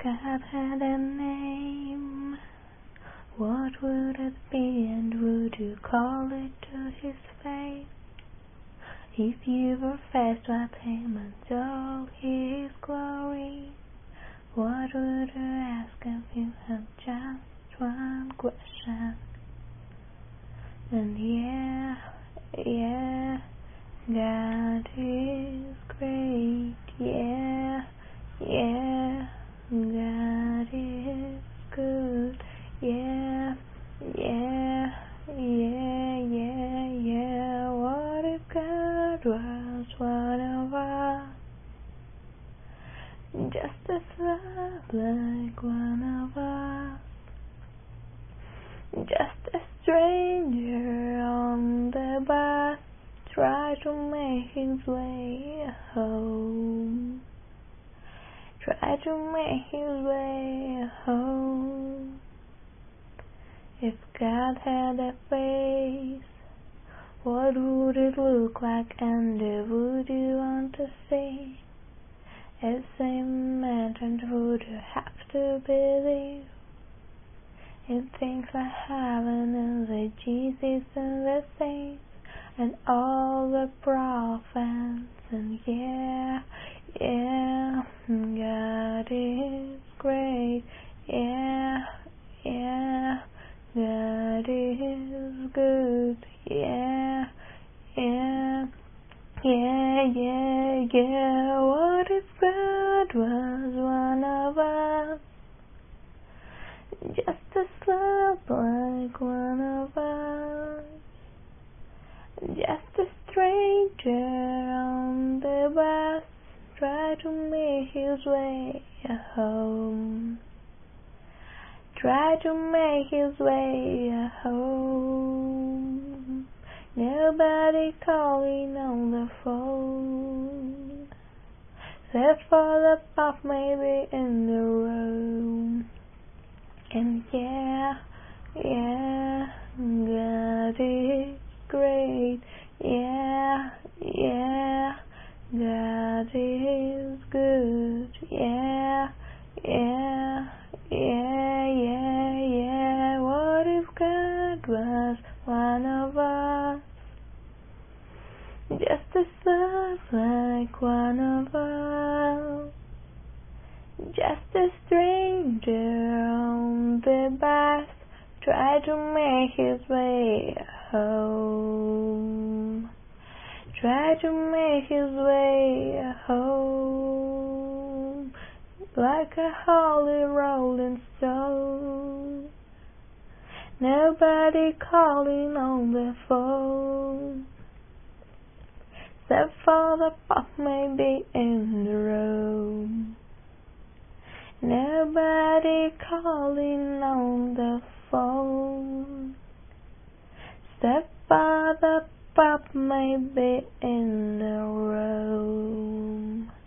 God had a name, what would it be, and would you call it to his face? If you were faced with him and all his glory, what would you ask if you had just one question? And yeah, God is great, yeah, God is good, yeah, what if God was one of us? Just as love like one of us, just a stranger on the bus, try to make his way home. Try to make his way home. If God had a face, what would it look like, and would you want to see? As imagined, would you have to believe in things like heaven and the Jesus and the saints and all the prophets? And God is great, yeah, God is good, yeah, what if God was one of us? Just a slab like one of us, just a stranger on the bus, try to make his way home. Try to make his way home. Nobody calling on the phone, except for the puff maybe in the room. And God is great, yeah, God is good, yeah, what if God was one of us? Just a love like one of us, just a stranger on the bus, try to make his way home. Try to make his way home, like a holy rolling stone. Nobody calling on the phone, except for the pop maybe in the room. Nobody calling on the phone, except for the pop maybe in the room.